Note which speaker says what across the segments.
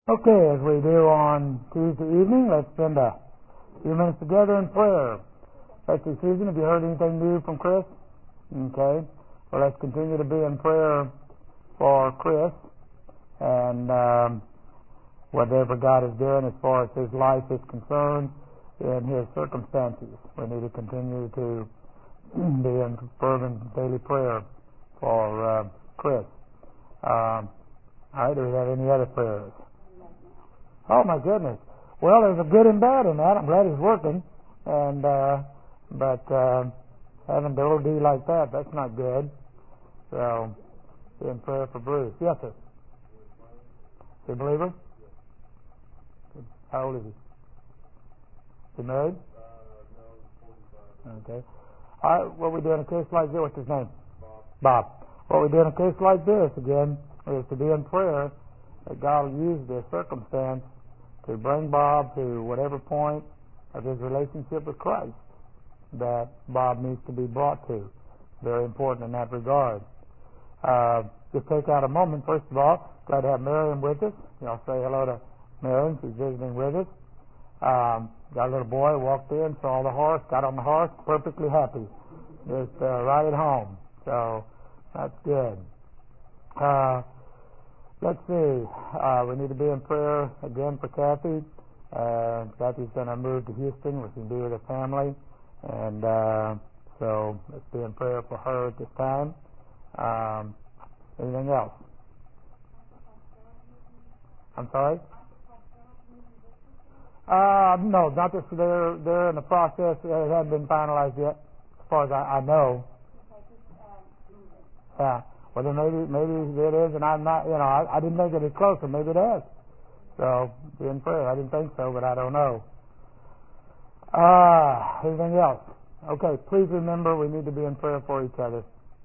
Speaker 1: Okay, as we do on Tuesday evening, let's spend a few minutes together in prayer. Let's see, Susan, have you heard anything new from Chris? Okay. Well, let's continue to be in prayer for Chris and whatever God is doing as far as his life is concerned in his circumstances. We need to continue to be in fervent daily prayer for Chris. All right, do we have any other prayers? Oh my goodness! Well, there's a good and bad in that. I'm glad he's working, but having the OD like that's not good. So, be in prayer for Bruce. Yes, sir. Is he a believer? How old is he? Is he married? Okay. All right. What we do in a case like this? What's his name? Bob. What we do in a case like this again is to be in prayer that God will use this circumstance to bring Bob to whatever point of his relationship with Christ that Bob needs to be brought to. Very important in that regard. Just take out a moment, first of all. Glad to have Marion with us. Y'all say hello to Marion. She's visiting with us. Got a little boy, walked in, saw the horse, got on the horse, perfectly happy. Just right at home. So that's good. Let's see. We need to be in prayer again for Kathy. Kathy's going to move to Houston, which can be with her family. And so let's be in prayer for her at this time. Anything else? I'm sorry? No, not this. They're in the process. It hasn't been finalized yet, as far as I know. Yeah. Well, then maybe it is, and I'm not. I didn't think it was closer. Maybe it is. So be in prayer. I didn't think so, but I don't know. Anything else? Okay. Please remember, we need to be in prayer for each other.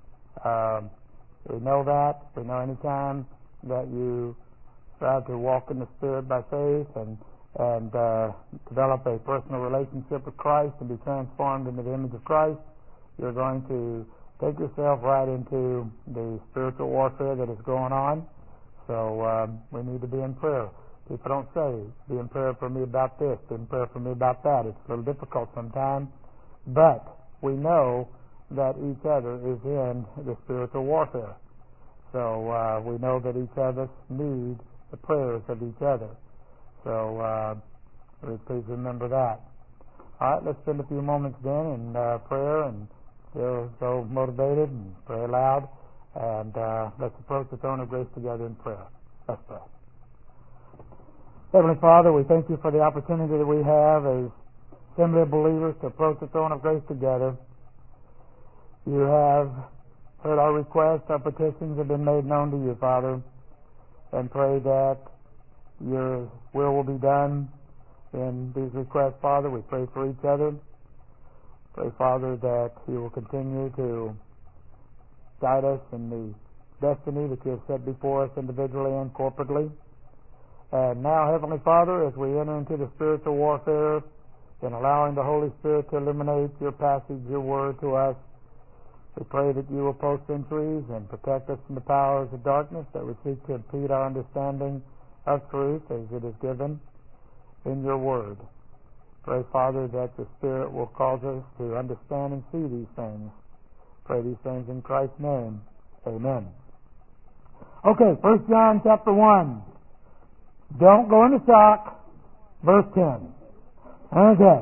Speaker 1: We know that. We know anytime that you try to walk in the Spirit by faith and develop a personal relationship with Christ and be transformed into the image of Christ, you're going to take yourself right into the spiritual warfare that is going on. So we need to be in prayer. People don't say, be in prayer for me about this, be in prayer for me about that. It's a little difficult sometimes, but we know that each other is in the spiritual warfare. So we know that each of us need the prayers of each other. So please remember that. All right, let's spend a few moments then in prayer and feel so motivated and pray aloud. And let's approach the throne of grace together in prayer. Let's pray. Heavenly Father, we thank you for the opportunity that we have as assembly of believers to approach the throne of grace together. You have heard our requests, our petitions have been made known to you, Father, and pray that your will be done in these requests, Father. We pray for each other. Pray, Father, that you will continue to guide us in the destiny that you have set before us individually and corporately. And now, Heavenly Father, as we enter into the spiritual warfare and allowing the Holy Spirit to illuminate your passage, your word to us, we pray that you will post sentries and protect us from the powers of darkness that would seek to impede our understanding of truth as it is given in your word. Pray, Father, that the Spirit will cause us to understand and see these things. Pray these things in Christ's name. Amen. Okay, 1 John chapter 1. Don't go into shock. Verse 10. Okay.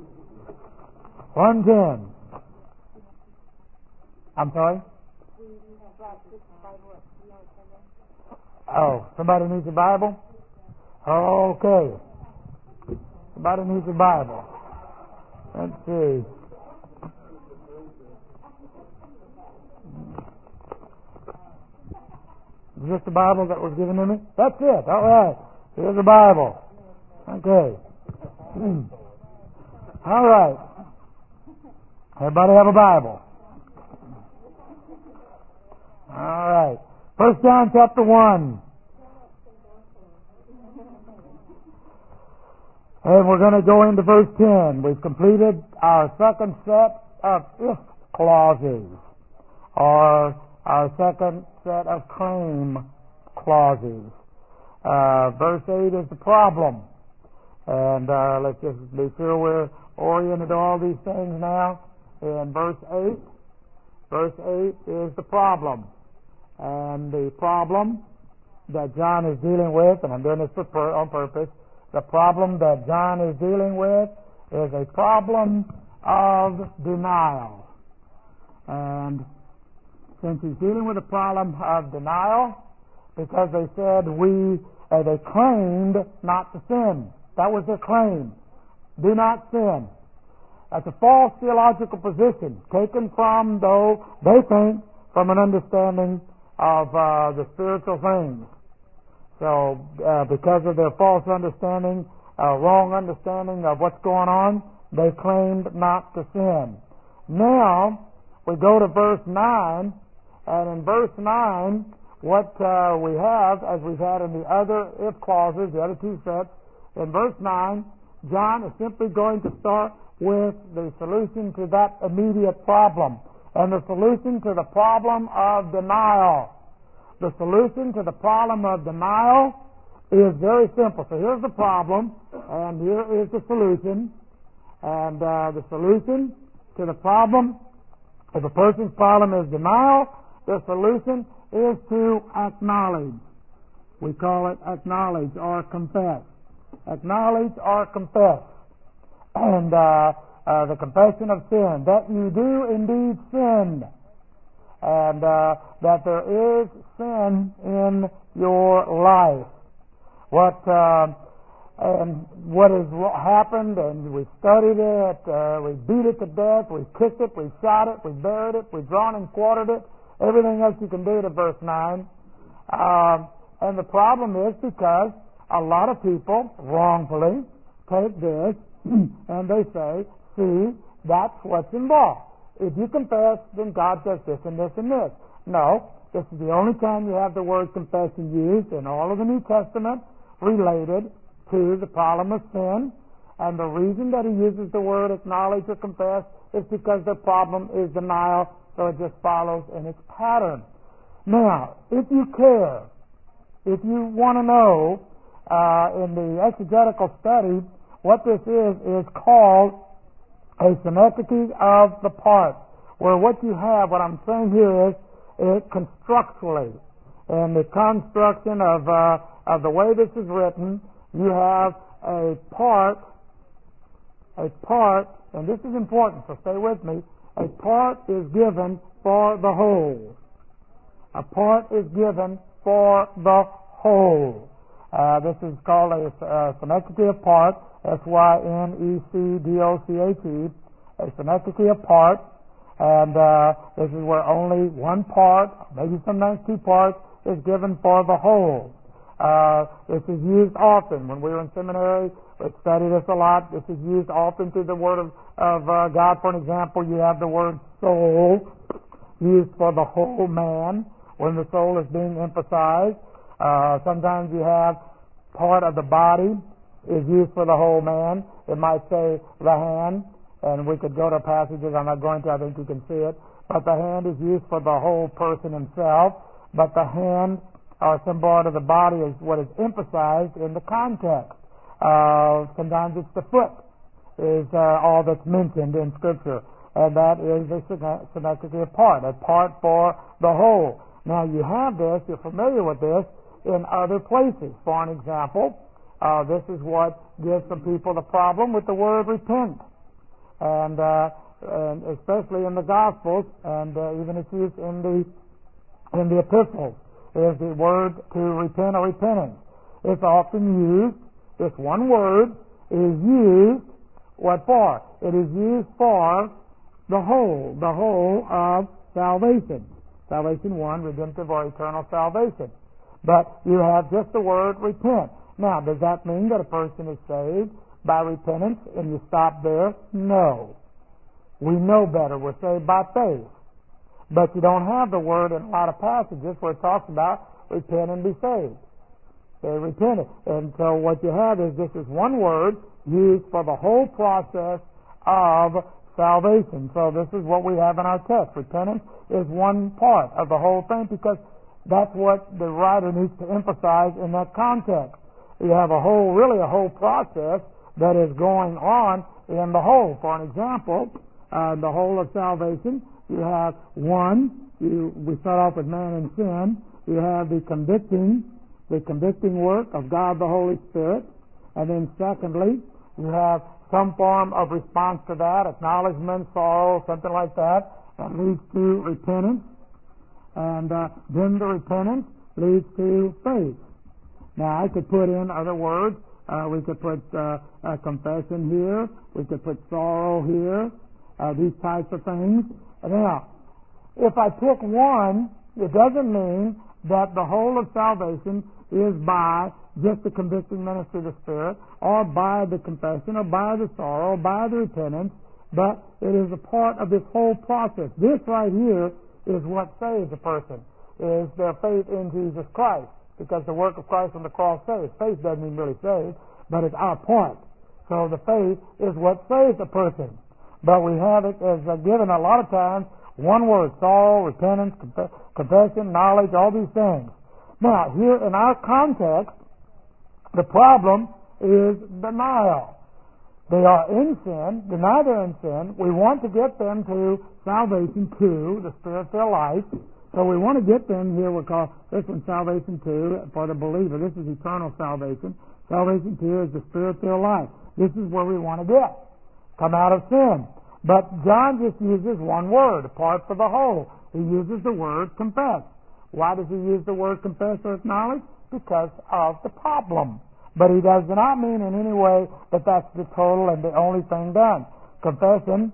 Speaker 1: 1:10. I'm sorry? Oh, somebody needs a Bible? Okay. Somebody needs a Bible. Let's see. Is this the Bible that was given to me? That's it. All right. Here's the Bible. Okay. All right. Everybody have a Bible? All right. 1 John chapter 1. And we're going to go into verse 10. We've completed our second set of if clauses, or our second set of claim clauses. Verse 8 is the problem. And let's just be sure we're oriented to all these things now. In verse 8 is the problem. And the problem that John is dealing with, and I'm doing this on purpose, the problem that John is dealing with is a problem of denial. And since he's dealing with a problem of denial, because they said they claimed not to sin. That was their claim. Do not sin. That's a false theological position taken from, though they think, from an understanding of the spiritual things. So because of their false understanding, wrong understanding of what's going on, they claimed not to sin. Now, we go to verse 9, and in verse 9, what we have, as we've had in the other if clauses, the other two sets, in verse 9, John is simply going to start with the solution to that immediate problem. And the solution to the problem of denial. The solution to the problem of denial is very simple. So here's the problem, and here is the solution. And the solution to the problem, if a person's problem is denial, the solution is to acknowledge. We call it acknowledge or confess. Acknowledge or confess. And the confession of sin, that you do indeed sin, and that there is sin in your life. What has happened, and we studied it, we beat it to death, we kicked it, we shot it, we buried it, we've drawn and quartered it, everything else you can do to verse 9. And the problem is because a lot of people wrongfully take this and they say, see, that's what's involved. If you confess, then God does this and this and this. No, this is the only time you have the word confession used in all of the New Testament related to the problem of sin. And the reason that he uses the word acknowledge or confess is because the problem is denial, so it just follows in its pattern. Now, if you care, if you want to know in the exegetical study, what this is called a synecdoche of the parts, where what you have, what I'm saying here is, constructually, in the construction of the way this is written, you have a part, and this is important, so stay with me, a part is given for the whole. A part is given for the whole. This is called a synecdoche of part, synecdoche, a synecdoche of part, and this is where only one part, maybe sometimes two parts, is given for the whole. This is used often. When we were in seminary, we studied this a lot. This is used often through the Word of God. For an example, you have the word soul used for the whole man when the soul is being emphasized. Sometimes you have part of the body is used for the whole man. It might say the hand, and we could go to passages. I'm not going to. I think you can see it. But the hand is used for the whole person himself. But the hand, or some part of the body, is what is emphasized in the context. Sometimes it's the foot is all that's mentioned in Scripture, and that is a synecdoche of part, a part for the whole. Now you have this, you're familiar with this, in other places. For an example, this is what gives some people the problem with the word repent, and especially in the Gospels, and even it's used in the epistles, is the word to repent or repentance. It's often used, this one word is used, what for? It is used for the whole of salvation. Salvation 1, redemptive or eternal salvation. But you have just the word repent. Now, does that mean that a person is saved by repentance and you stop there? No. We know better. We're saved by faith. But you don't have the word in a lot of passages where it talks about repent and be saved. They repented. And so what you have is this is one word used for the whole process of salvation. So this is what we have in our text. Repentance is one part of the whole thing because That's what the writer needs to emphasize in that context. You have a whole process that is going on in the whole. For an example, the whole of salvation, you have we start off with man and sin. You have the convicting work of God the Holy Spirit. And then secondly, you have some form of response to that, acknowledgement, sorrow, something like that leads to repentance. And then the repentance leads to faith. Now, I could put in other words. We could put confession here. We could put sorrow here. These types of things. Now, if I pick one, it doesn't mean that the whole of salvation is by just the convicting ministry of the Spirit, or by the confession, or by the sorrow, or by the repentance, but it is a part of this whole process. This right here is what saves a person, is their faith in Jesus Christ, because the work of Christ on the cross saves. Faith doesn't even really save, but it's our part. So the faith is what saves a person. But we have it as given a lot of times, one word: sorrow, repentance, confession, knowledge, all these things. Now, here in our context, the problem is denial. They are in sin, deny they're in sin. We want to get them to salvation 2, the Spirit-filled life. So we want to get them here. We call this one salvation 2 for the believer. This is eternal salvation. Salvation 2 is the Spirit-filled life. This is where we want to get. Come out of sin. But John just uses one word, apart from the whole. He uses the word confess. Why does he use the word confess or acknowledge? Because of the problem. But he does not mean in any way that that's the total and the only thing done. Confession,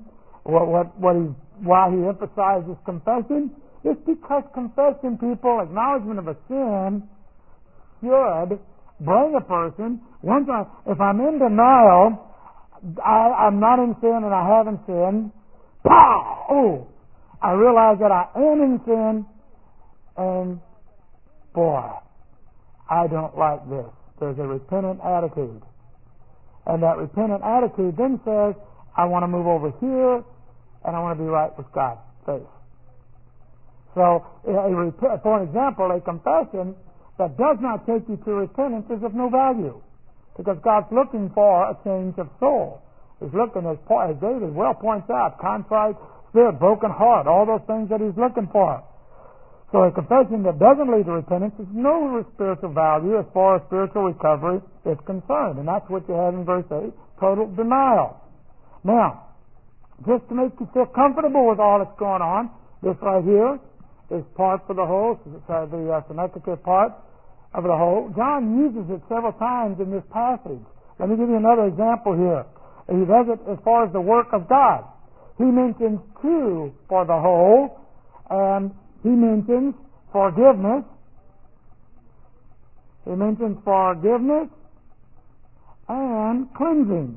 Speaker 1: why he emphasizes confession, is because confession, people, acknowledgement of a sin should bring a person, if I'm in denial, I'm not in sin and I haven't sinned, pow! Oh, I realize that I am in sin, and boy, I don't like this. There's a repentant attitude. And that repentant attitude then says, I want to move over here, and I want to be right with God's face. So, for example, a confession that does not take you to repentance is of no value, because God's looking for a change of soul. He's looking, as David well points out, contrite spirit, broken heart, all those things that he's looking for. So a confession that doesn't lead to repentance is no spiritual value as far as spiritual recovery is concerned. And that's what you have in verse 8, total denial. Now, just to make you feel comfortable with all that's going on, this right here is part for the whole, the synecdoche part of the whole. John uses it several times in this passage. Let me give you another example here. He does it as far as the work of God. He mentions 2 for the whole, and he mentions forgiveness. He mentions forgiveness and cleansing.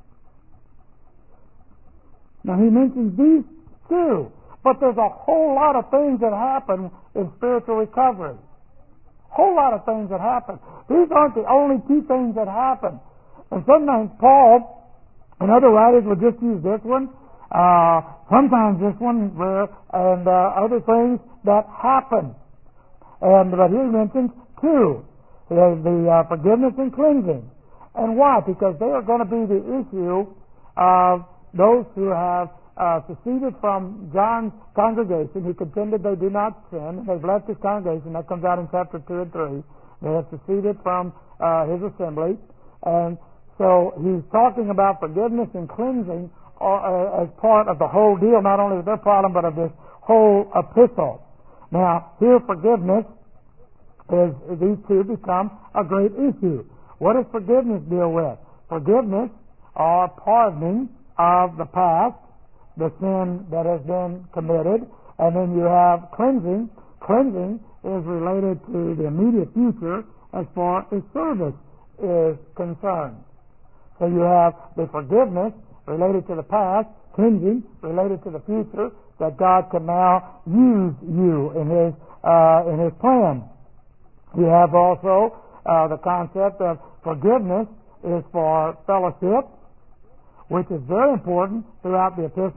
Speaker 1: Now he mentions these 2, but there's a whole lot of things that happen in spiritual recovery. Whole lot of things that happen. These aren't the only 2 things that happen. And sometimes Paul and other writers will just use this one. Sometimes this one, and other things that happen. But he mentions 2. The forgiveness and cleansing. And why? Because they are going to be the issue of those who have seceded from John's congregation, who contended they do not sin. They've left his congregation. That comes out in chapter 2 and 3. They have seceded from his assembly. And so he's talking about forgiveness and cleansing as part of the whole deal, not only of their problem, but of this whole epistle. Now, here forgiveness these 2 become a great issue. What does forgiveness deal with? Forgiveness or pardoning of the past, the sin that has been committed, and then you have cleansing. Cleansing is related to the immediate future as far as service is concerned. So you have the forgiveness related to the past, cleansing related to the future, that God can now use you in His plan. You have also the concept of forgiveness is for fellowship, which is very important throughout the epistle.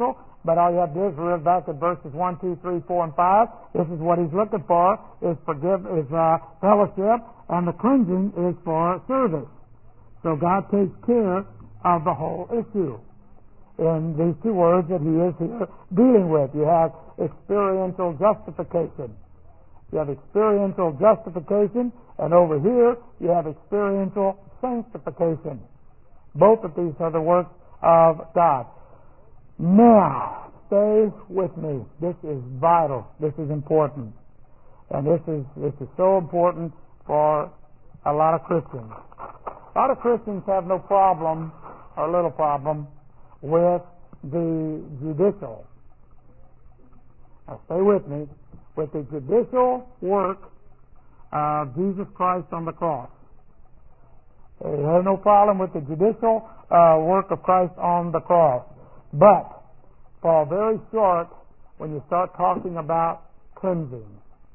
Speaker 1: But all you have to do is read back at verses 1, 2, 3, 4, and 5. This is what he's looking for, is fellowship, and the cleansing is for service. So God takes care of the whole issue in these two words that he is here dealing with. You have experiential justification. You have experiential justification, and over here you have experiential sanctification. Both of these are the works of God. Now, stay with me. This is vital. This is important. And this is so important for a lot of Christians. A lot of Christians have no problem, or little problem, with the judicial. Now stay with me. With the judicial work of Jesus Christ on the cross. They have no problem with the judicial work of Christ on the cross. But fall very short when you start talking about cleansing.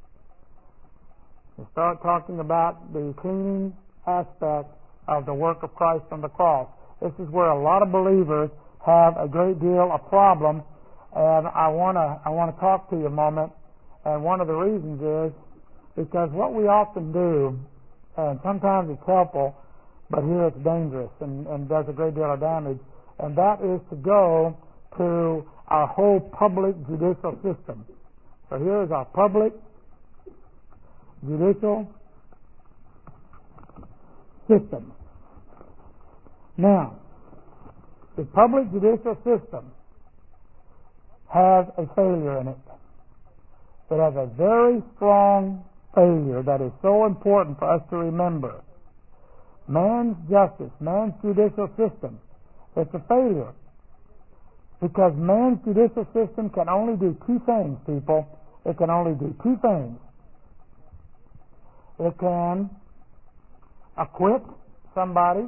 Speaker 1: You start talking about the cleaning aspect of the work of Christ on the cross. This is where a lot of believers have a great deal of problem, and I want to talk to you a moment. And one of the reasons is because what we often do, and sometimes it's helpful, but here it's dangerous and does a great deal of damage, and that is to go to our whole public judicial system. So here is our public judicial system. Now, the public judicial system has a failure in it. It has a very strong failure that is so important for us to remember. Man's justice, man's judicial system, it's a failure. Because man's judicial system can only do two things, people. It can only do two things. It can acquit somebody.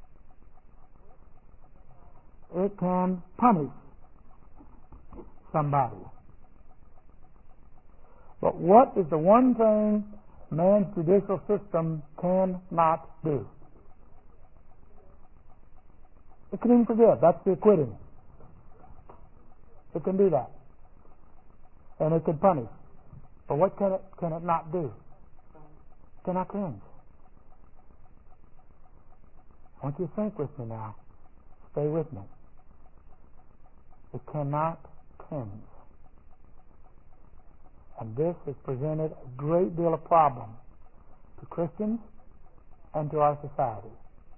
Speaker 1: It can punish somebody. But what is the one thing man's judicial system cannot do? It can even forgive. That's the acquitting. It can do that. And it can punish. But what can it not do? It cannot cleanse. I want you to think with me now. Stay with me. It cannot cleanse. And this has presented a great deal of problem to Christians and to our society.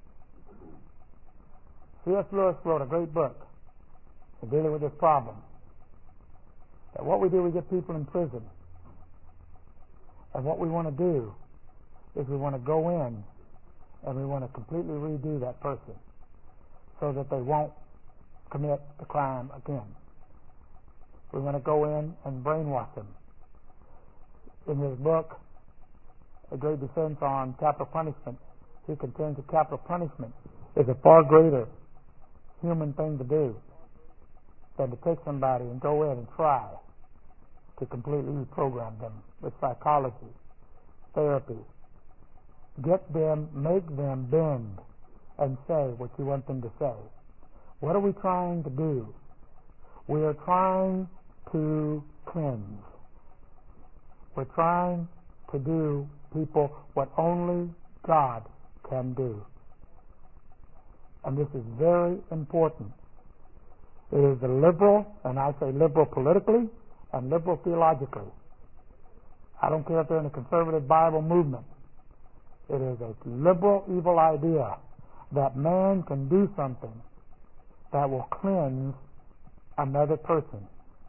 Speaker 1: C.S. Lewis wrote a great book in dealing with this problem. That what we do, we get people in prison. And what we want to do is we want to go in and we want to completely redo that person so that they won't commit the crime again. We want to go in and brainwash them. In his book, A Great Defense on Capital Punishment, he contends that capital punishment is a far greater human thing to do than to take somebody and go in and try to completely reprogram them with psychology, therapy. Get them, make them bend and say what you want them to say. What are we trying to do? We are trying to cleanse. We're trying to do, people, what only God can do. And this is very important. It is the liberal, and I say liberal politically, and liberal theologically. I don't care if they're in a conservative Bible movement. It is a liberal evil idea that man can do something that will cleanse another person.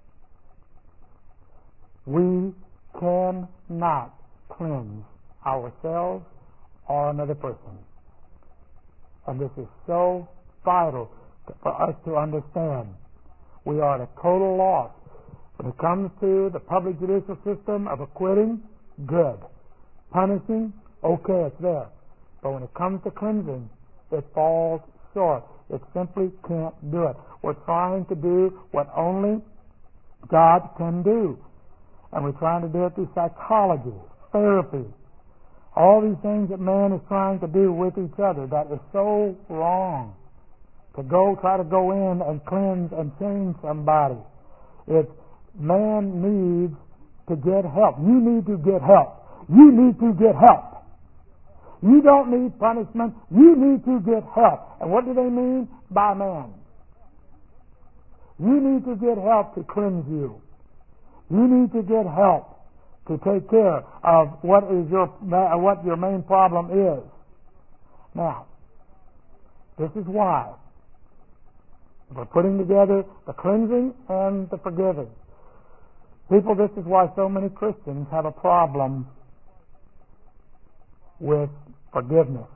Speaker 1: We cannot cleanse ourselves or another person. And this is so vital for us to understand. We are at a total loss. When it comes to the public judicial system of acquitting, good. Punishing, okay, it's there. But when it comes to cleansing, it falls short. It simply can't do it. We're trying to do what only God can do. And we're trying to do it through psychology, therapy, all these things that man is trying to do with each other. That is so wrong. To try to go in and cleanse and change somebody. It's man needs to get help. You need to get help. You need to get help. You don't need punishment. You need to get help. And what do they mean by man? You need to get help to cleanse you. You need to get help to take care of what your main problem is. Now, this is why we're putting together the cleansing and the forgiving. People, this is why so many Christians have a problem with forgiveness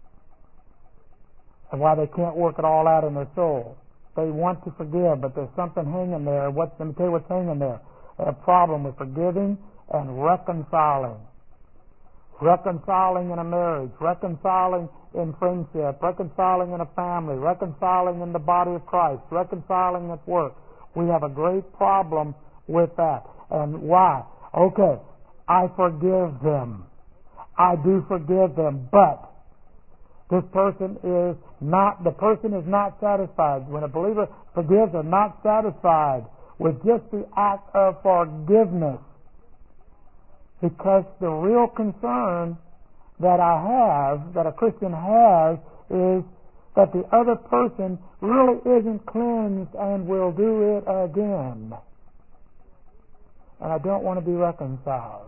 Speaker 1: and why they can't work it all out in their soul. They want to forgive, but there's something hanging there. Let me tell you what's hanging there. They have a problem with forgiving and reconciling. Reconciling in a marriage, reconciling in friendship, reconciling in a family, reconciling in the body of Christ, reconciling at work. We have a great problem with that. And why? Okay, I forgive them. I do forgive them, but the person is not satisfied. When a believer forgives, they're not satisfied with just the act of forgiveness. Because the real concern that a Christian has, is that the other person really isn't cleansed and will do it again. And I don't want to be reconciled.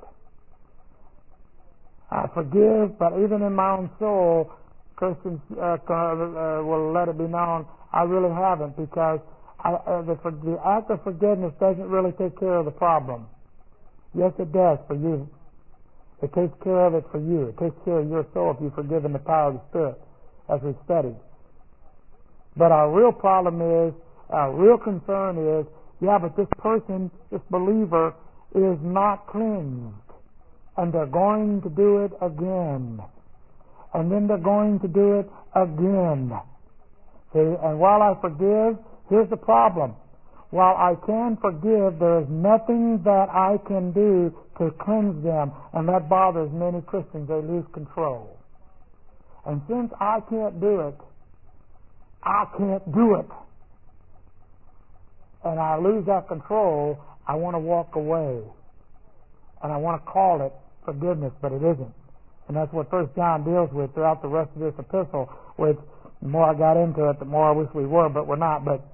Speaker 1: I forgive, but even in my own soul, Christians will let it be known I really haven't, because the act of forgiveness doesn't really take care of the problem. Yes, it does for you. It takes care of it for you. It takes care of your soul if you forgive in the power of the Spirit, as we studied. But our real problem is, our real concern is, but this person, this believer, is not cleansed. And they're going to do it again. And then they're going to do it again. See, and while I forgive, here's the problem. While I can forgive, there is nothing that I can do to cleanse them, and that bothers many Christians. They lose control. And since I can't do it, and I lose that control, I want to walk away. And I want to call it forgiveness, but it isn't. And that's what 1 John deals with throughout the rest of this epistle, which the more I got into it, the more I wish we were, but we're not. But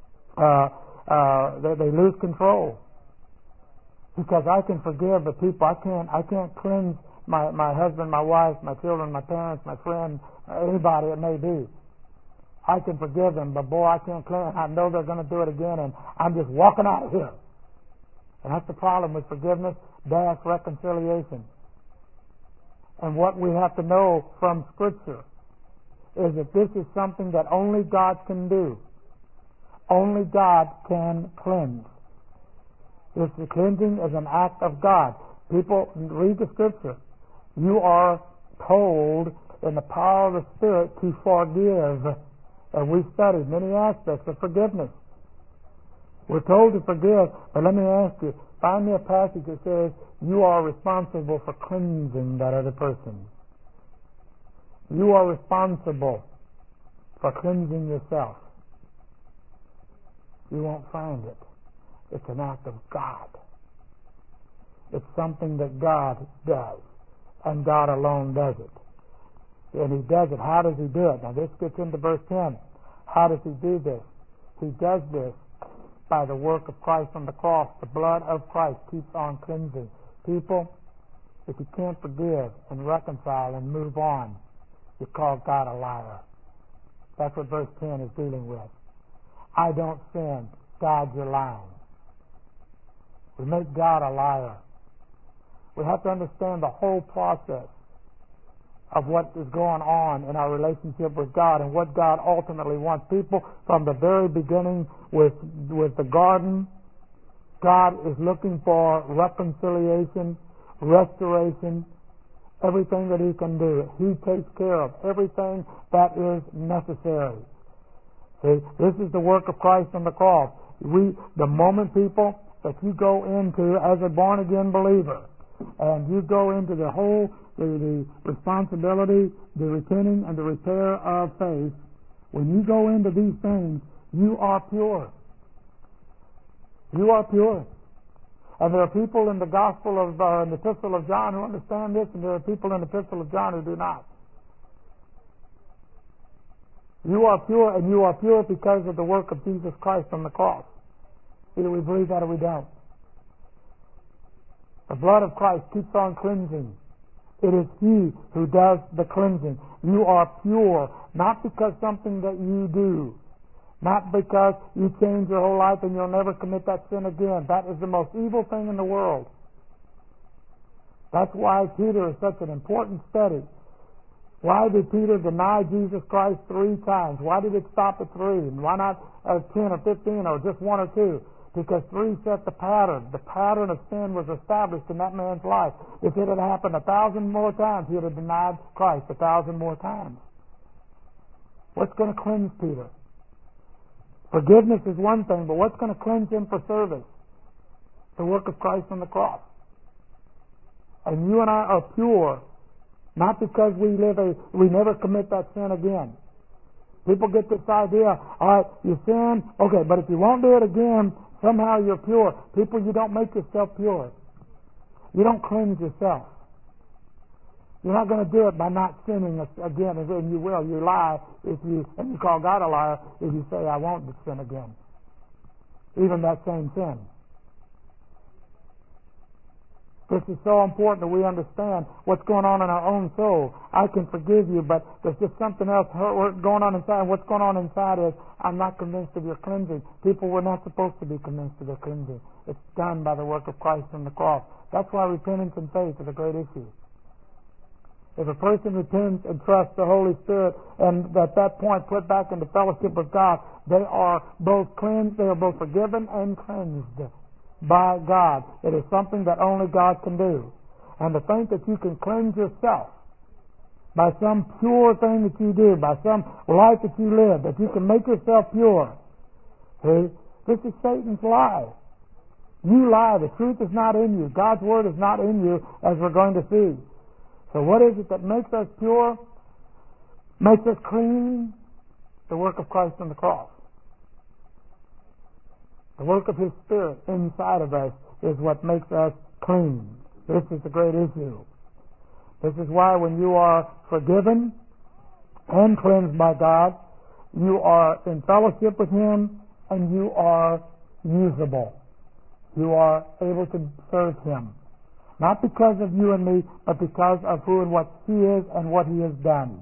Speaker 1: they lose control. Because I can forgive the people. I can't cleanse my husband, my wife, my children, my parents, my friend, anybody it may be. I can forgive them, but boy, I can't cleanse. I know they're going to do it again, and I'm just walking out of here. And that's the problem with forgiveness, dash reconciliation. And what we have to know from Scripture is that this is something that only God can do. Only God can cleanse. This cleansing is an act of God. People, read the Scripture. You are told in the power of the Spirit to forgive. And we studied many aspects of forgiveness. We're told to forgive, but let me ask you, find me a passage that says you are responsible for cleansing that other person. You are responsible for cleansing yourself. You won't find it. It's an act of God. It's something that God does, and God alone does it. And He does it. How does He do it? Now this gets into verse 10. How does He do this? He does this by the work of Christ on the cross. The blood of Christ keeps on cleansing. People, if you can't forgive and reconcile and move on, you call God a liar. That's what verse 10 is dealing with. I don't sin. God, you're lying. We make God a liar. We have to understand the whole process of what is going on in our relationship with God and what God ultimately wants. People, from the very beginning with the garden, God is looking for reconciliation, restoration, everything that He can do. He takes care of everything that is necessary. See, this is the work of Christ on the cross. The moment, people, that you go into as a born-again believer, and you go into the whole, the responsibility, the repenting, and the repair of faith, when you go into these things, you are pure. You are pure. And there are people in the Gospel of in the Epistle of John who understand this, and there are people in the Epistle of John who do not. You are pure, and you are pure because of the work of Jesus Christ on the cross. Either we believe that or we don't. The blood of Christ keeps on cleansing. It is He who does the cleansing. You are pure, not because something that you do, not because you change your whole life and you'll never commit that sin again. That is the most evil thing in the world. That's why Peter is such an important study. Why did Peter deny Jesus Christ 3 times? Why did it stop at 3? And why not 10 or 15 or just 1 or 2? Because 3 set the pattern. The pattern of sin was established in that man's life. If it had happened 1,000 more times, he would have denied Christ 1,000 more times. What's going to cleanse Peter? Forgiveness is one thing, but what's going to cleanse him for service? The work of Christ on the cross. And you and I are pure, not because we never commit that sin again. People get this idea, all right, you sin, okay, but if you won't do it again, somehow you're pure. People, you don't make yourself pure. You don't cleanse yourself. You're not going to do it by not sinning again, and you will. You lie and you call God a liar if you say, I won't sin again. Even that same sin. This is so important that we understand what's going on in our own soul. I can forgive you, but there's just something else going on inside. What's going on inside is, I'm not convinced of your cleansing. People were not supposed to be convinced of their cleansing. It's done by the work of Christ on the cross. That's why repentance and faith is a great issue. If a person repents and trusts the Holy Spirit and at that point put back into fellowship with God, they are both cleansed, they are both forgiven and cleansed by God. It is something that only God can do. And to think that you can cleanse yourself by some pure thing that you do, by some life that you live, that you can make yourself pure. See, this is Satan's lie. You lie. The truth is not in you. God's Word is not in you, as we're going to see. So what is it that makes us pure? Makes us clean? The work of Christ on the cross. The work of His Spirit inside of us is what makes us clean. This is the great issue. This is why when you are forgiven and cleansed by God, you are in fellowship with Him and you are usable. You are able to serve Him. Not because of you and me, but because of who and what He is and what He has done.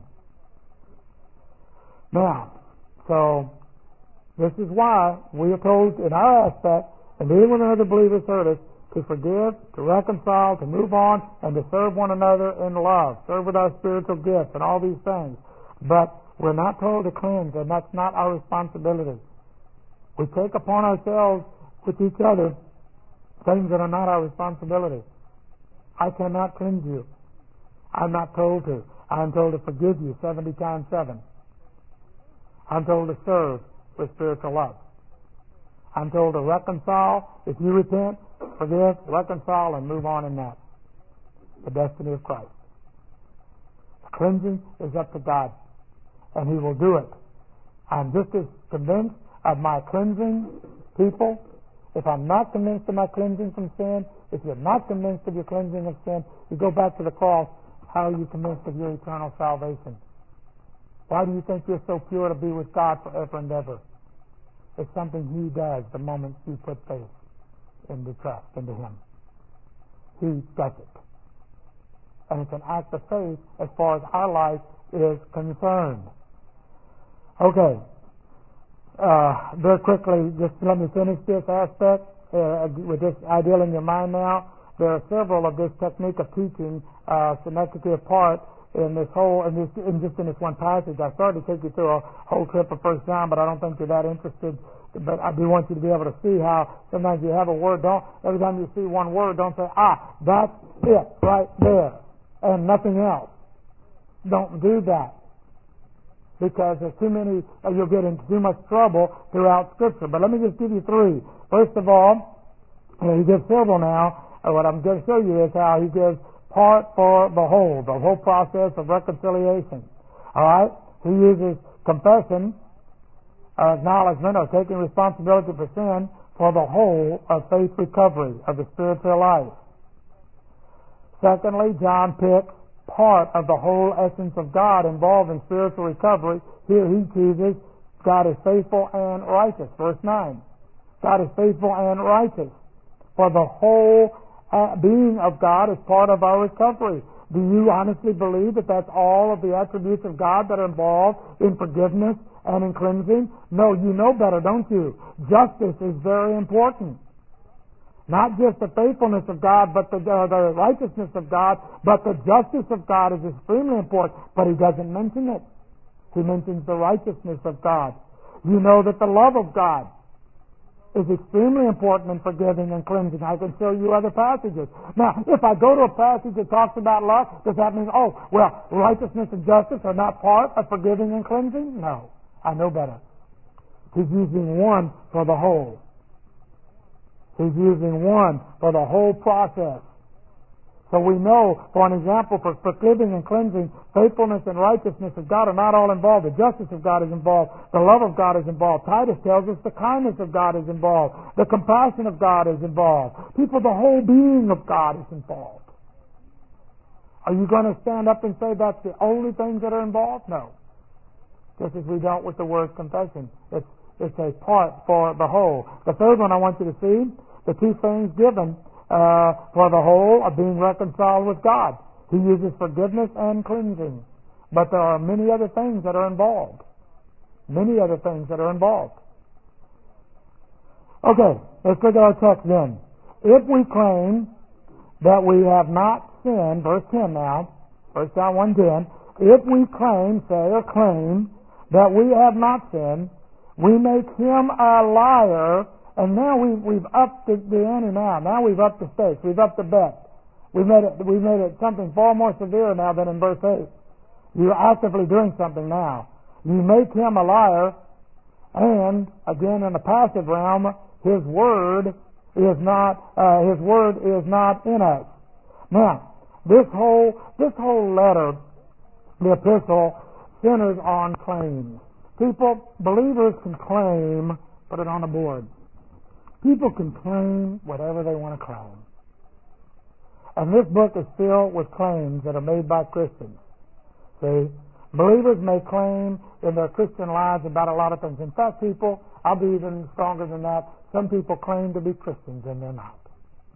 Speaker 1: Now, so this is why we are told in our aspect, and even when other believers heard us, to forgive, to reconcile, to move on, and to serve one another in love. Serve with our spiritual gifts and all these things. But we're not told to cleanse, and that's not our responsibility. We take upon ourselves with each other things that are not our responsibility. I cannot cleanse you. I'm not told to. I'm told to forgive you 70 times 7. I'm told to serve with spiritual love. I'm told to reconcile. If you repent, forgive, reconcile, and move on in that. The destiny of Christ. The cleansing is up to God, and He will do it. I'm just as convinced of my cleansing people. If I'm not convinced of my cleansing from sin, if you're not convinced of your cleansing of sin, you go back to the cross. How are you convinced of your eternal salvation? Why do you think you're so pure to be with God forever and ever? It's something He does the moment you put faith into trust into Him. He does it. And it's an act of faith as far as our life is concerned. Okay. Very quickly, just let me finish this aspect with this ideal in your mind now. There are several of this technique of teaching synecdoche apart in this whole, in just in this one passage. I started to take you through a whole trip of 1 John, but I don't think you're that interested. But I do want you to be able to see how sometimes you have a word, every time you see one word, don't say, that's it right there, and nothing else. Don't do that. Because there's too many, you'll get into too much trouble throughout Scripture. But let me just give you 3. First of all, he gives several now. What I'm going to show you is how he gives part for the whole process of reconciliation. All right? He uses confession, acknowledgement, or taking responsibility for sin, for the whole of faith recovery of the spiritual life. Secondly, John picks part of the whole essence of God involved in spiritual recovery. Here he chooses God is faithful and righteous. Verse 9. God is faithful and righteous. For the whole being of God is part of our recovery. Do you honestly believe that that's all of the attributes of God that are involved in forgiveness and in cleansing? No, you know better, don't you? Justice is very important. Not just the faithfulness of God, but the righteousness of God, but the justice of God is extremely important. But he doesn't mention it. He mentions the righteousness of God. You know that the love of God is extremely important in forgiving and cleansing. I can show you other passages. Now, if I go to a passage that talks about love, does that mean, righteousness and justice are not part of forgiving and cleansing? No. I know better. He's using one for the whole. He's using one for the whole process. So we know, for an example, for forgiving and cleansing, faithfulness and righteousness of God are not all involved. The justice of God is involved. The love of God is involved. Titus tells us the kindness of God is involved. The compassion of God is involved. People, the whole being of God is involved. Are you going to stand up and say that's the only things that are involved? No. Just as we dealt with the word confession. It's a part for the whole. The third one I want you to see, the two things given for the whole of being reconciled with God. He uses forgiveness and cleansing. But there are many other things that are involved. Many other things that are involved. Okay, let's look at our text then. If we claim that we have not sinned, verse 10 now, 1 John 1:10, if we claim that we have not sinned, we make him a liar. And now we've upped the ante now. Now we've upped the stakes. We've upped the bet. We made it something far more severe now than in verse 8. You're actively doing something now. You make him a liar, and again in the passive realm, his word is not in us. Now, this whole letter, the epistle, centers on claims. People, believers can claim, put it on the board. People can claim whatever they want to claim. And this book is filled with claims that are made by Christians. See? Believers may claim in their Christian lives about a lot of things. In fact, people, I'll be even stronger than that, some people claim to be Christians and they're not.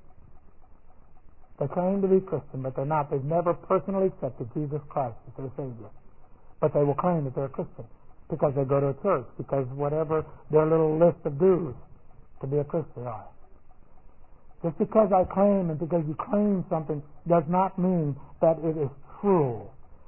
Speaker 1: They claim to be Christian, but they're not. They've never personally accepted Jesus Christ as their Savior. But they will claim that they're Christian because they go to a church, because whatever their little list of dues to be a Christian are. Just because I claim and because you claim something does not mean that it is true.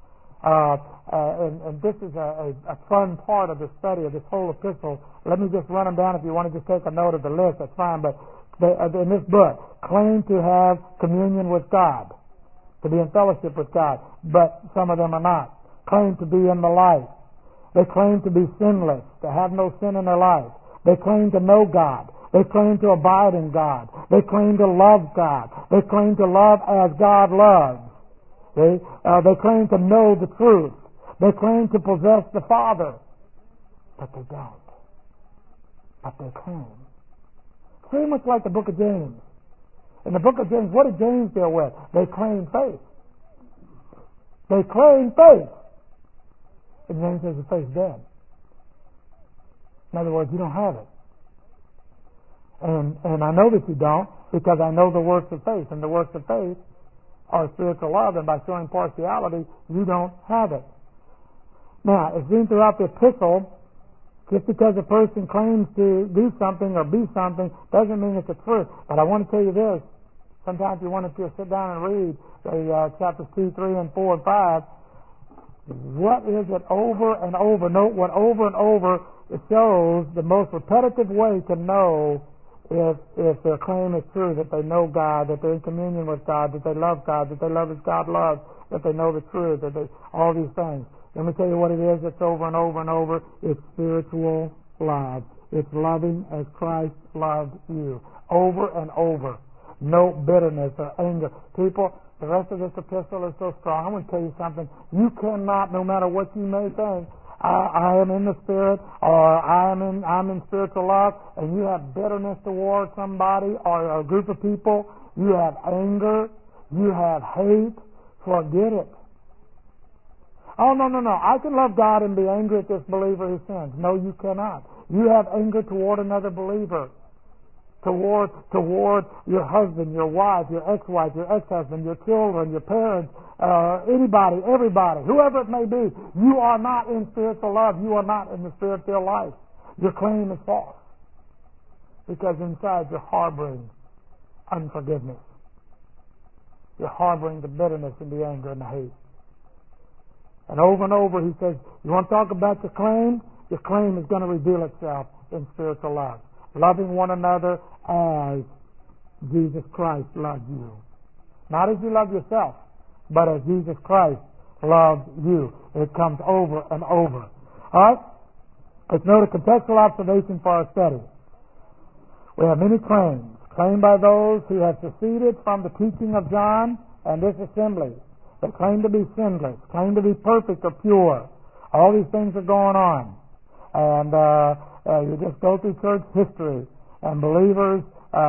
Speaker 1: And this is a fun part of the study of this whole epistle. Let me just run them down. If you want to just take a note of the list, that's fine. But in this book, claim to have communion with God, to be in fellowship with God, but some of them are not. Claim to be in the light. They claim to be sinless, to have no sin in their life. They claim to know God. They claim to abide in God. They claim to love God. They claim to love as God loves. They claim to know the truth. They claim to possess the Father. But they don't. But they claim. Pretty much like the book of James. In the book of James, what did James deal with? They claim faith. They claim faith. And James says the faith's dead. In other words, you don't have it. And I know that you don't because I know the works of faith. And the works of faith are spiritual love. And by showing partiality, you don't have it. Now, it's seen throughout the epistle, just because a person claims to do something or be something doesn't mean it's the truth. But I want to tell you this. Sometimes you want to sit down and read chapters 2, 3, and 4, and 5. What is it over and over? Note what over and over it shows the most repetitive way to know if their claim is true, that they know God, that they're in communion with God, that they love God, that they love as God loves, that they know the truth, that they, all these things. Let me tell you what it is that's over and over and over. It's spiritual love. It's loving as Christ loved you. Over and over. No bitterness or anger. People, the rest of this epistle is so strong. I'm going to tell you something. You cannot, no matter what you may think, I am in the Spirit, or I'm in spiritual love, and you have bitterness towards somebody or a group of people, you have anger, you have hate, forget it. Oh, no. I can love God and be angry at this believer who sins. No, you cannot. You have anger toward another believer, toward your husband, your wife, your ex-wife, your ex-husband, your children, your parents, anybody, everybody, whoever it may be. You are not in spiritual love. You are not in the Spirit-filled life. Your claim is false, because inside you're harboring unforgiveness. You're harboring the bitterness and the anger and the hate. And over he says, you want to talk about your claim? Your claim is going to reveal itself in spiritual love. Loving one another as Jesus Christ loved you. Not as you love yourself, but as Jesus Christ loved you. It comes over and over. All right? Let's note a contextual observation for our study. We have many claims. Claimed by those who have seceded from the teaching of John and this assembly. They claim to be sinless, claim to be perfect or pure. All these things are going on. And you just go through church history, and believers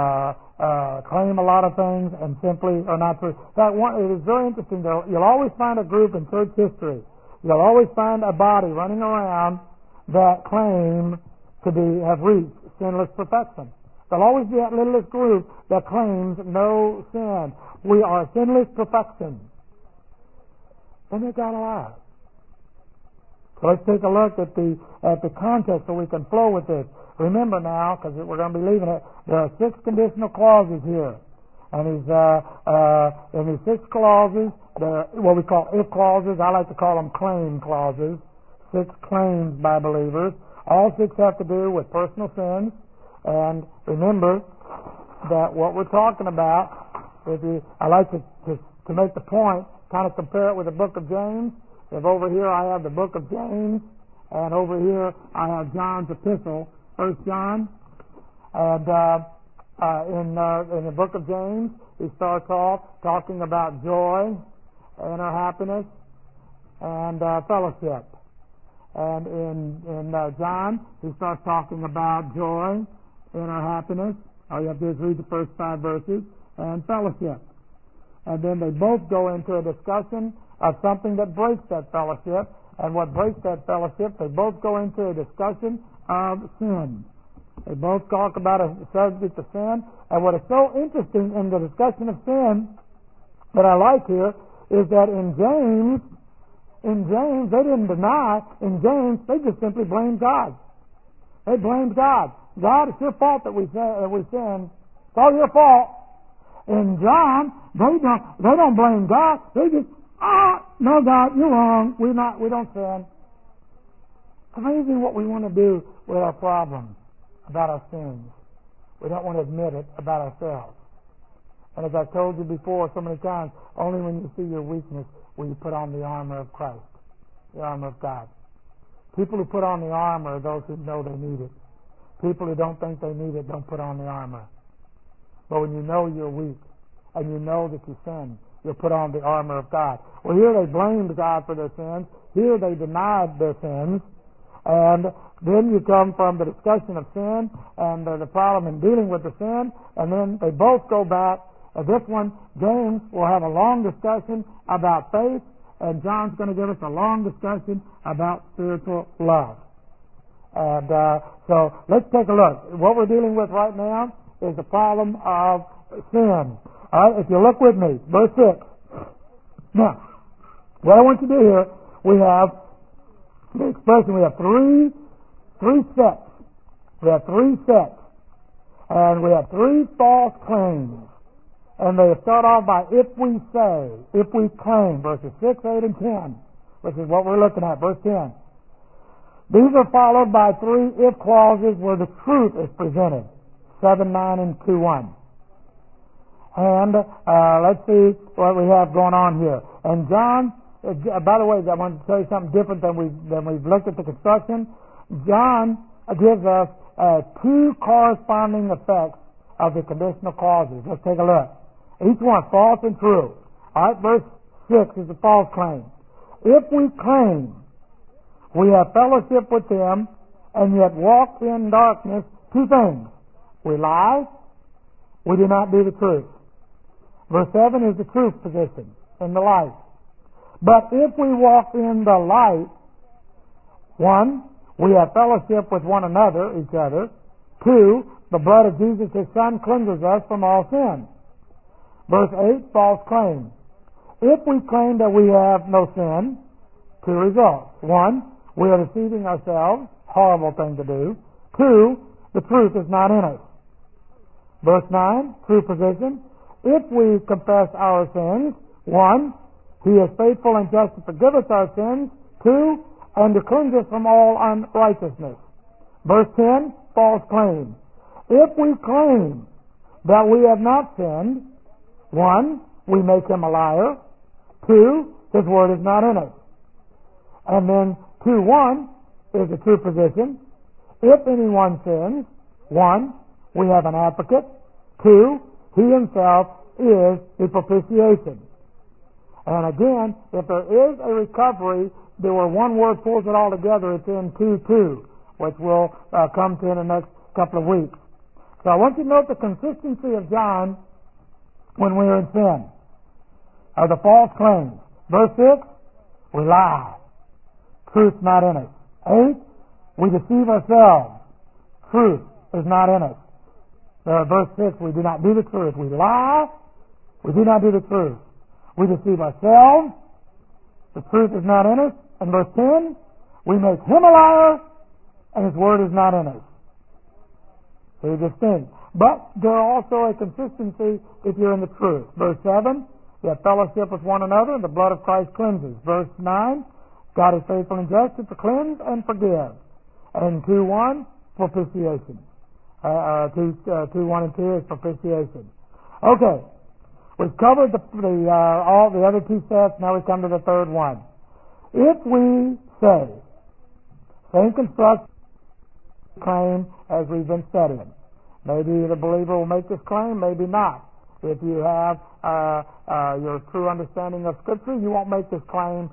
Speaker 1: claim a lot of things and simply are not true. It is very interesting, though. You'll always find a group in church history. You'll always find a body running around that claim to have reached sinless perfection. There'll always be that littlest group that claims no sin. We are sinless perfection. And they're God alive. So let's take a look at the context so we can flow with this. Remember now, because we're going to be leaving it, there are 6 conditional clauses here. And in these 6 clauses, they're what we call if clauses. I like to call them claim clauses. 6 claims by believers. All 6 have to do with personal sins. And remember that what we're talking about, I like to make the point, kind of compare it with the book of James. If over here I have the book of James, and over here I have John's epistle, 1 John, and in the book of James, he starts off talking about joy, inner happiness, and fellowship. And in John, he starts talking about joy, inner happiness. All you have to do is read the first 5 verses, and fellowship. And then they both go into a discussion of something that breaks that fellowship. And what breaks that fellowship, they both go into a discussion of sin. They both talk about a subject of sin. And what is so interesting in the discussion of sin that I like here is that in James, they didn't deny. In James, they just simply blamed God. They blamed God. God, it's your fault that we sinned. It's all your fault. In John, they don't blame God. They just, no, God, you're wrong. We don't sin. It's amazing what we want to do with our problems, about our sins. We don't want to admit it about ourselves. And as I've told you before so many times, only when you see your weakness will you put on the armor of Christ, the armor of God. People who put on the armor are those who know they need it. People who don't think they need it don't put on the armor. But when you know you're weak and you know that you sin, you'll put on the armor of God. Well, here they blamed God for their sins. Here they denied their sins. And then you come from the discussion of sin and the problem in dealing with the sin, and then they both go back. This one, James, will have a long discussion about faith, and John's going to give us a long discussion about spiritual love. And so let's take a look. What we're dealing with right now is the problem of sin. All right, if you look with me, verse 6. Now, what I want you to do here, we have the expression, we have three sets. We have 3 sets. And we have 3 false claims. And they start off by if we say, if we claim, verses 6, 8, and 10, which is what we're looking at, verse 10. These are followed by 3 if clauses where the truth is presented, 7, 9, and 2, 1. And let's see what we have going on here. And John, by the way, I want to tell you something different than we've looked at the construction. John gives us 2 corresponding effects of the conditional clauses. Let's take a look. Each one, false and true. All right, verse 6 is the false claim. If we claim we have fellowship with Him, and yet walk in darkness. Two things. We lie, we do not do the truth. Verse 7 is the truth position in the light. But if we walk in the light, 1, we have fellowship with one another, each other. 2, the blood of Jesus, His Son, cleanses us from all sin. Verse 8, false claim. If we claim that we have no sin, 2 results. 1, we are deceiving ourselves, horrible thing to do. 2, the truth is not in us. Verse 9, true position. If we confess our sins, 1, He is faithful and just to forgive us our sins. 2, and to cleanse us from all unrighteousness. Verse 10, false claim. If we claim that we have not sinned, 1, we make Him a liar. 2, His word is not in us. And then 2:1 is the true position. If anyone sins, 1, we have an advocate. 2, He Himself is the propitiation. And again, if there is a recovery, there were one word pulls it all together. It's in 2:2, which we'll come to in the next couple of weeks. So I want you to note the consistency of John when we are in sin, of the false claims. Verse 6, we lie. Truth not in us. 8, we deceive ourselves. Truth is not in us. Verse 6, we do not do the truth. We lie. We do not do the truth. We deceive ourselves. The truth is not in us. And verse 10, we make Him a liar, and His word is not in us. Very distinct. But there are also a consistency if you're in the truth. Verse 7, you have fellowship with one another, and the blood of Christ cleanses. Verse 9, God is faithful and just to cleanse and forgive. And 2:1, propitiation. 2:1 and 2 is propitiation. Okay, we've covered all the other 2 sets. Now we come to the third one. If we say, same construction claim as we've been studying. Maybe the believer will make this claim, maybe not. If you have your true understanding of Scripture, you won't make this claim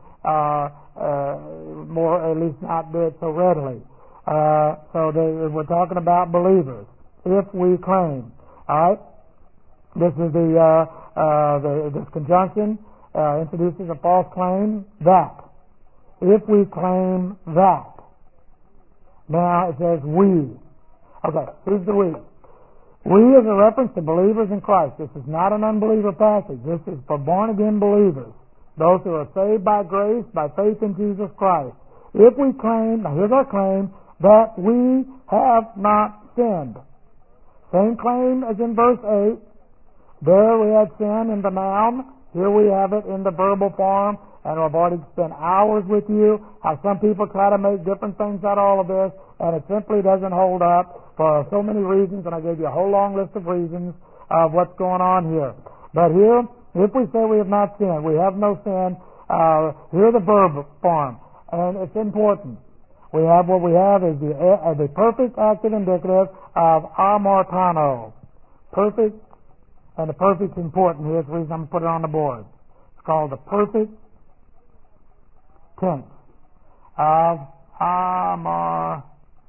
Speaker 1: more, at least not do it so readily. We're talking about believers. If we claim, all right, this is this conjunction introduces a false claim that. If we claim that. Now it says we. Okay, who's the we? We is a reference to believers in Christ. This is not an unbeliever passage. This is for born-again believers. Those who are saved by grace, by faith in Jesus Christ. If we claim, now here's our claim, that we have not sinned. Same claim as in verse 8. There we had sin in the noun. Here we have it in the verbal form. And I've already spent hours with you how some people try to make different things out of all of this, and it simply doesn't hold up for so many reasons, and I gave you a whole long list of reasons of what's going on here. But here, if we say we have not sinned, we have no sin, here the verb form, and it's important. We have what we have is the perfect active indicative of amortano. Perfect, and the perfect's important. Here's the reason I'm going to put it on the board. It's called the perfect tense of amortano.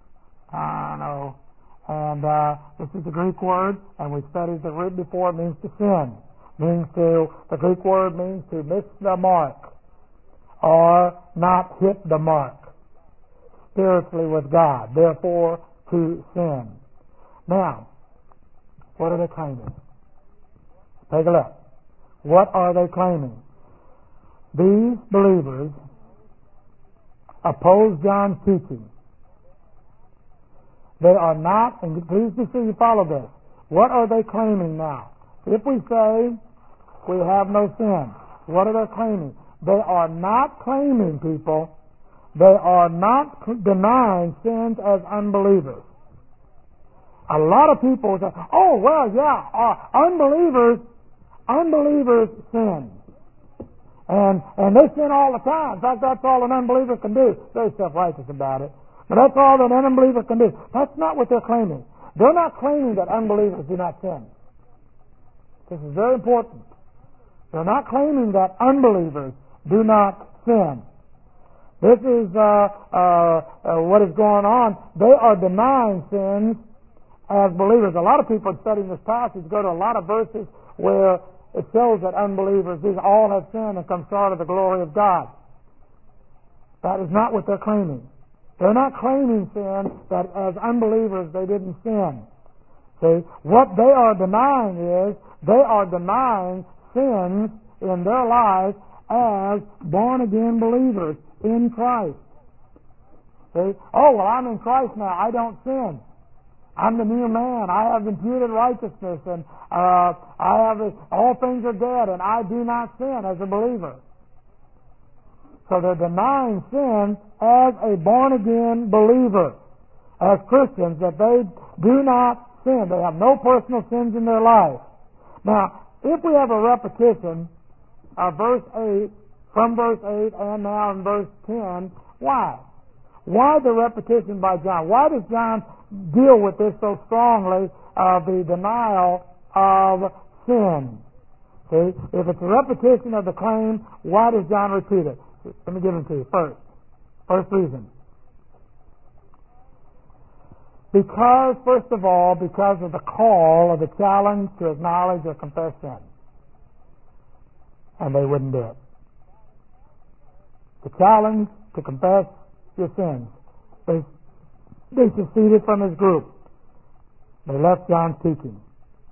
Speaker 1: And this is the Greek word, and we studied the root before. It means to sin. The Greek word means to miss the mark or not hit the mark spiritually with God. Therefore, to sin. Now, what are they claiming? Take a look. What are they claiming? These believers oppose John's teaching. They are not, and please be sure you follow this. What are they claiming now? If we say we have no sin, what are they claiming? They are not claiming, people, they are not denying sins as unbelievers. A lot of people say, oh, well, yeah, unbelievers sin. And they sin all the time. In fact, that's all an unbeliever can do. Very self-righteous about it. But that's all that an unbeliever can do. That's not what they're claiming. They're not claiming that unbelievers do not sin. This is very important. They're not claiming that unbelievers do not sin. This is what is going on. They are denying sins as believers. A lot of people studying this passage go to a lot of verses where it shows that unbelievers, these all have sinned and come short of the glory of God. That is not what they're claiming. They're not claiming sin, that as unbelievers they didn't sin. See, what they are denying is, they are denying sins in their lives as born-again believers in Christ. See? Oh, well, I'm in Christ now. I don't sin. I'm the new man. I have imputed righteousness, and all things are dead, and I do not sin as a believer. So they're denying sin as a born-again believer, as Christians, that they do not sin. They have no personal sins in their life. Now, if we have a repetition of verse 8, from verse 8 and now in verse 10, why? Why the repetition by John? Why does John deal with this so strongly of the denial of sin? See, if it's a repetition of the claim, why does John repeat it? Let me give them to you first. First reason. Because, first of all, because of the call of the challenge to acknowledge or confess sin. And they wouldn't do it. The challenge to confess your sins. They seceded from his group. They left John's teaching.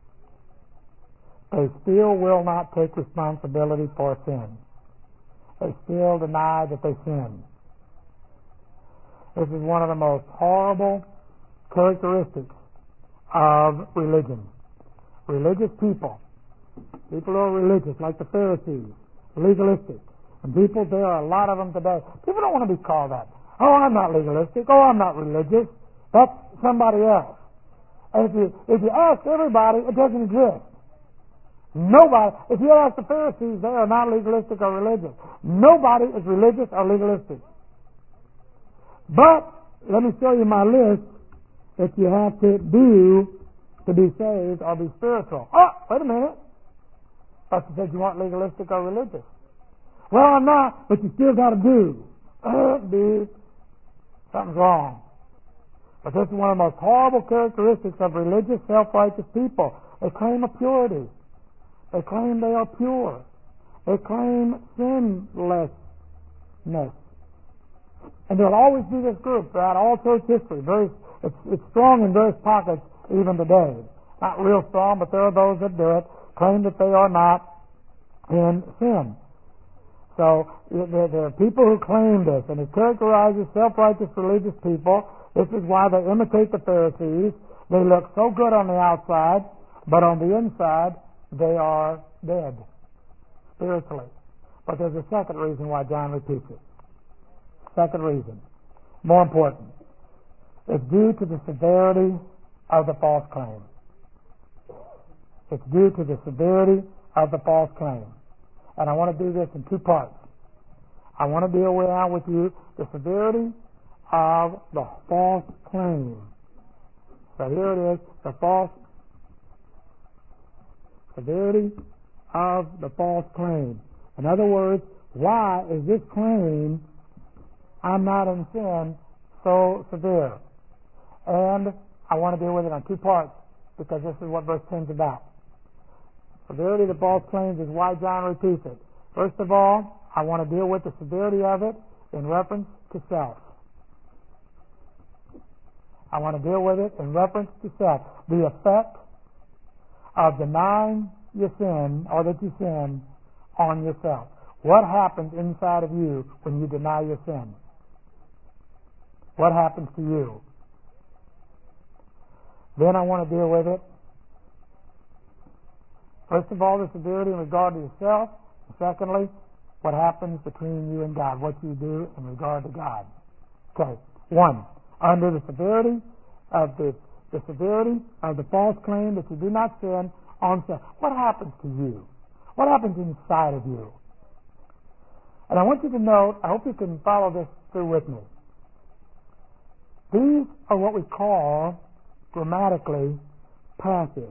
Speaker 1: They still will not take responsibility for sin. They still deny that they sinned. This is one of the most horrible characteristics of religion. Religious people who are religious, like the Pharisees, legalistic, and people, there are a lot of them today. People don't want to be called that. Oh, I'm not legalistic. Oh, I'm not religious. That's somebody else. And if you ask everybody, it doesn't exist. Nobody, if you ask the Pharisees, they are not legalistic or religious. Nobody is religious or legalistic. But, let me show you my list that you have to do to be saved or be spiritual. Oh, wait a minute. I thought you said you weren't legalistic or religious. Well, I'm not, but you still got to do. Dude, something's wrong. But this is one of the most horrible characteristics of religious, self-righteous people. They claim a purity. They claim they are pure. They claim sinlessness. And there'll always be this group throughout all church history. It's strong in various pockets even today. Not real strong, but there are those that do it, claim that they are not in sin. So there are people who claim this, and it characterizes self-righteous religious people. This is why they imitate the Pharisees. They look so good on the outside, but on the inside, they are dead spiritually. But there's a second reason why John repeats it. Second reason, more important. It's due to the severity of the false claim. It's due to the severity of the false claim. And I want to do this in two parts. I want to deal with you the severity of the false claim. So here it is, the severity of the false claim. In other words, why is this claim, I'm not in sin, so severe? And I want to deal with it on two parts, because this is what verse 10 is about. Severity of the false claims is why John repeats it. First of all, I want to deal with the severity of it in reference to self. I want to deal with it in reference to self. The effect of denying your sin, or that you sin, on yourself. What happens inside of you when you deny your sin? What happens to you? Then I want to deal with it. First of all, the severity in regard to yourself. And secondly, what happens between you and God, what you do in regard to God. Okay, one, under the severity of the false claim that you do not sin on self. What happens to you? What happens inside of you? And I want you to note, I hope you can follow this through with me. These are what we call grammatically passive.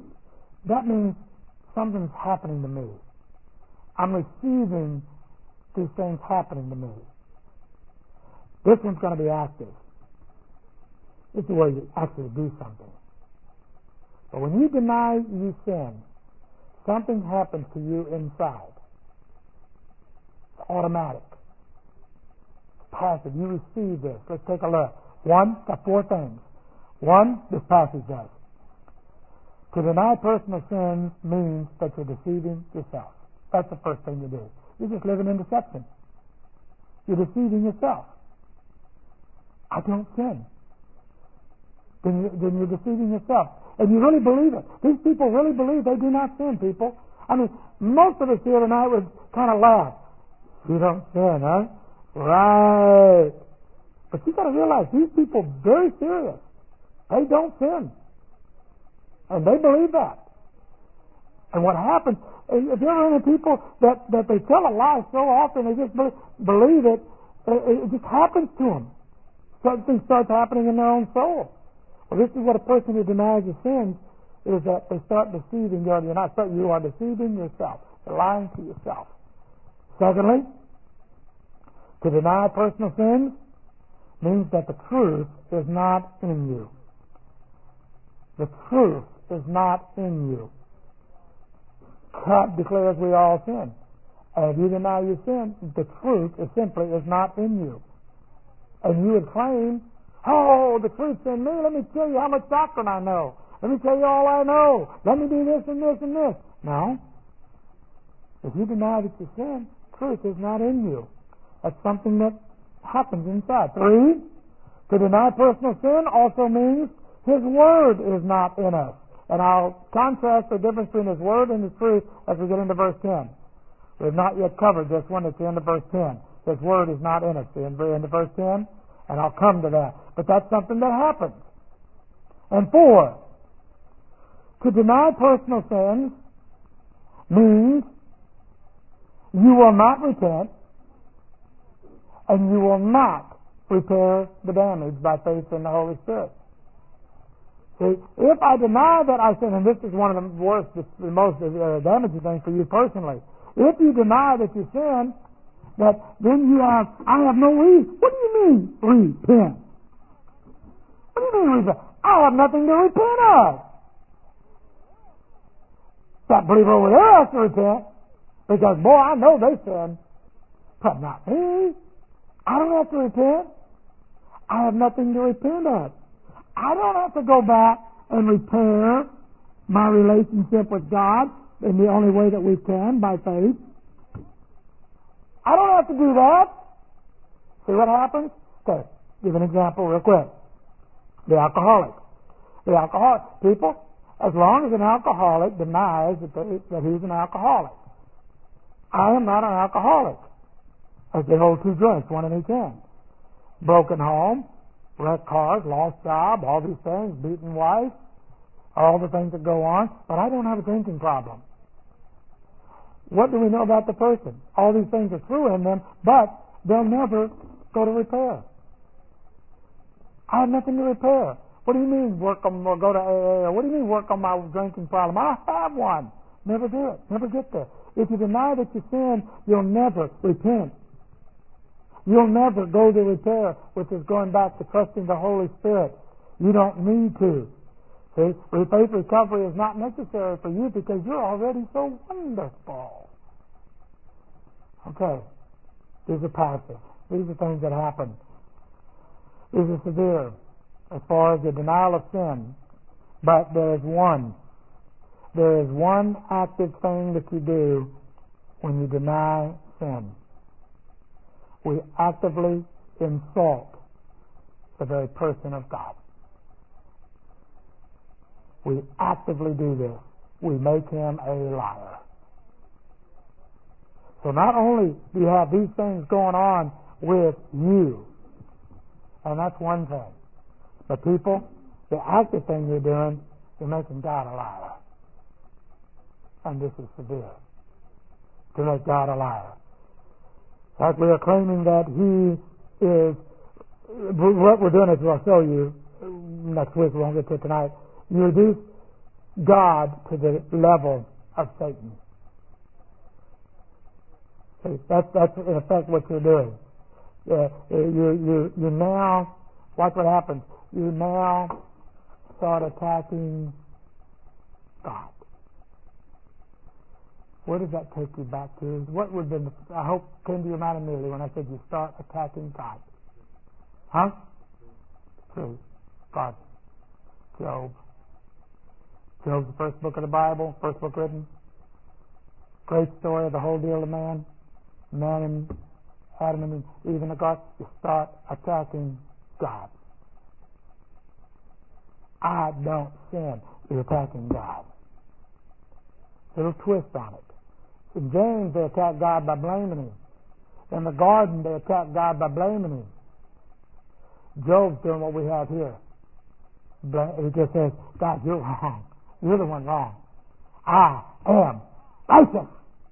Speaker 1: That means something's happening to me. I'm receiving these things happening to me. This one's going to be active. This is where you actually do something. But when you deny you sin, something happens to you inside. It's automatic. It's passive. You receive this. Let's take a look. One, got four things. One, this passage does. To deny personal sins means that you're deceiving yourself. That's the first thing you do. You're just living in deception. You're deceiving yourself. I don't sin. Then you're deceiving yourself. And you really believe it. These people really believe they do not sin, people. I mean, most of us here tonight would kind of laugh. You don't sin, huh? Right. But you got to realize these people are very serious. They don't sin. And they believe that. And what happens, if you're ever into people that they tell a lie so often, they just believe it, it just happens to them. Something starts happening in their own soul. Well, this is what a person who denies his sins is, that they start deceiving you. You are deceiving yourself. You're lying to yourself. Secondly, to deny personal sins means that the truth is not in you. The truth is not in you. God declares we all sin. And if you deny your sin, the truth is not in you. And you would claim, oh, the truth's in me. Let me tell you how much doctrine I know. Let me tell you all I know. Let me do this and this and this. No. If you deny that you sin, truth is not in you. That's something that happens inside. 3, to deny personal sin also means His Word is not in us. And I'll contrast the difference between His Word and His truth as we get into verse 10. We have not yet covered this one at the end of verse 10. His Word is not in us at the end of verse 10, and I'll come to that. But that's something that happens. And 4, to deny personal sins means you will not repent and you will not repair the damage by faith in the Holy Spirit. See, if I deny that I sin, and this is one of the worst, the most damaging things for you personally, if you deny that you sin, that then I have no reason. What do you mean, repent? What do you mean, repent? I have nothing to repent of. That believer over there has to repent, because, boy, I know they sin, but not me. I don't have to repent. I have nothing to repent of. I don't have to go back and repair my relationship with God in the only way that we can, by faith. I don't have to do that. See what happens? Okay, give an example real quick. The alcoholic. People, as long as an alcoholic denies that he's an alcoholic. I am not an alcoholic. As they hold 2 drinks, one in each hand. Broken home, wrecked cars, lost job, all these things, beaten wife, all the things that go on, but I don't have a drinking problem. What do we know about the person? All these things are true in them, but they'll never go to repair. I have nothing to repair. What do you mean go to AA? Or what do you mean work on my drinking problem? I have one. Never do it. Never get there. If you deny that you sin, you'll never repent. You'll never go to repair, which is going back to trusting the Holy Spirit. You don't need to. See, faith recovery is not necessary for you because you're already so wonderful. Okay. These are passive. These are things that happen. These are severe as far as the denial of sin. But there is one active thing that you do when you deny sin. We actively insult the very person of God. We actively do this. We make him a liar. So not only do you have these things going on with you, and that's one thing, but people, the active thing you're doing, you're making God a liar. And this is severe, to make God a liar. Like we are claiming that He is, what we're doing is, I'll show you next week, we won't get to it tonight, you reduce God to the level of Satan. See, that's in effect what you're doing. You now, watch what happens. You now start attacking God. Where does that take you back to? What would have been, I hope, came to your mind immediately when I said you start attacking God? Huh? True. God. Job. Job's the first book of the Bible, first book written. Great story of the whole deal of man. Man and Adam and Eve and God. You start attacking God. I don't sin. You're attacking God. Little twist on it. In James, they attack God by blaming Him. In the garden, they attack God by blaming Him. Job's doing what we have here. He just says, God, you're wrong. You're the one wrong. I am righteous.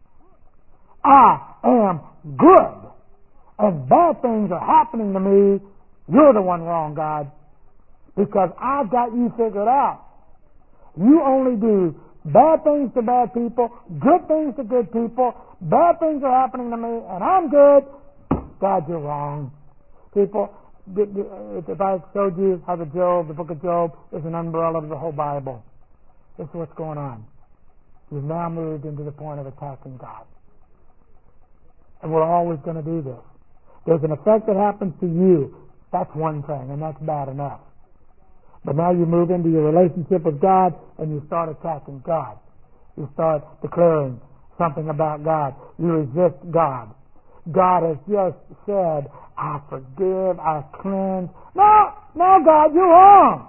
Speaker 1: I am good. And bad things are happening to me. You're the one wrong, God. Because I've got you figured out. You only do bad things to bad people, good things to good people. Bad things are happening to me, and I'm good. God, you're wrong. People, if I showed you how the book of Job is an umbrella of the whole Bible, this is what's going on. You've now moved into the point of attacking God. And we're always going to do this. There's an effect that happens to you. That's one thing, and that's bad enough. But now you move into your relationship with God and you start attacking God. You start declaring something about God. You resist God. God has just said, I forgive, I cleanse. No, God, you're wrong.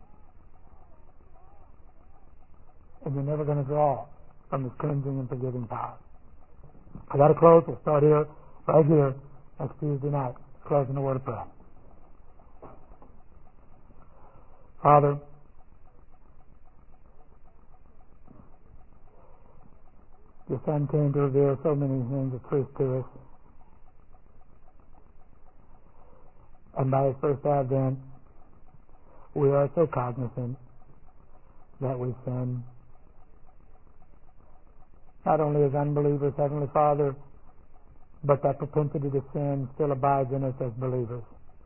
Speaker 1: And you're never going to draw from His cleansing and forgiving power. I got to close. We'll start here, right here, next Tuesday night. Close in the word of prayer. Father, your Son came to reveal so many things of truth to us. And by His first advent, we are so cognizant that we sin. Not only as unbelievers, Heavenly Father, but that propensity to sin still abides in us as believers.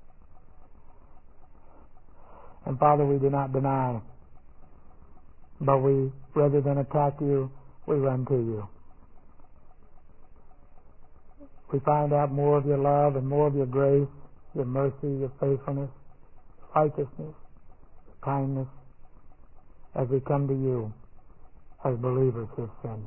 Speaker 1: And Father, we do not deny, but we, rather than attack you, we run to you. We find out more of your love and more of your grace, your mercy, your faithfulness, righteousness, kindness, as we come to you as believers who have sinned.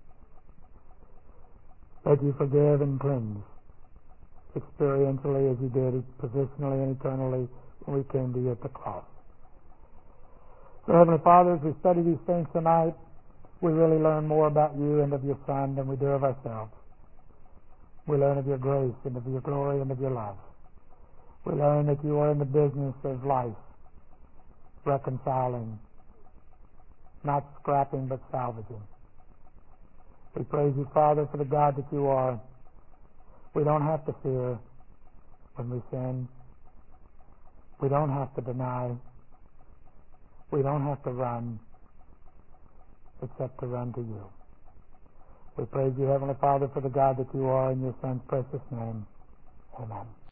Speaker 1: Let you forgive and cleanse, experientially as you did, positionally and eternally, when we came to you at the cross. So, Heavenly Father, as we study these things tonight, we really learn more about you and of your Son than we do of ourselves. We learn of your grace and of your glory and of your love. We learn that you are in the business of life, reconciling, not scrapping but salvaging. We praise you, Father, for the God that you are. We don't have to fear when we sin. We don't have to deny. We don't have to run, except to run to you. We praise you, Heavenly Father, for the God that you are in your Son's precious name. Amen.